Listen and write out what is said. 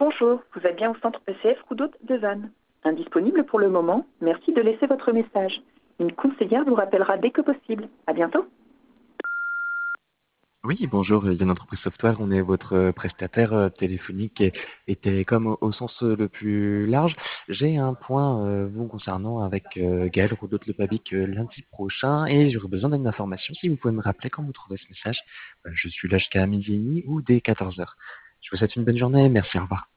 Bonjour, vous êtes bien au centre ECF Route de Vannes. Indisponible pour le moment, merci de laisser votre message. Une conseillère vous rappellera dès que possible. À bientôt. Oui, bonjour, Yann Entreprise Software, on est votre prestataire téléphonique et télécom au sens le plus large. J'ai un point vous concernant avec Gaël Rodot-Lepabic lundi prochain et j'aurais besoin d'une information. Si vous pouvez me rappeler quand vous trouvez ce message, je suis là jusqu'à midi et demi ou dès 14 heures. Je vous souhaite une bonne journée, merci, au revoir.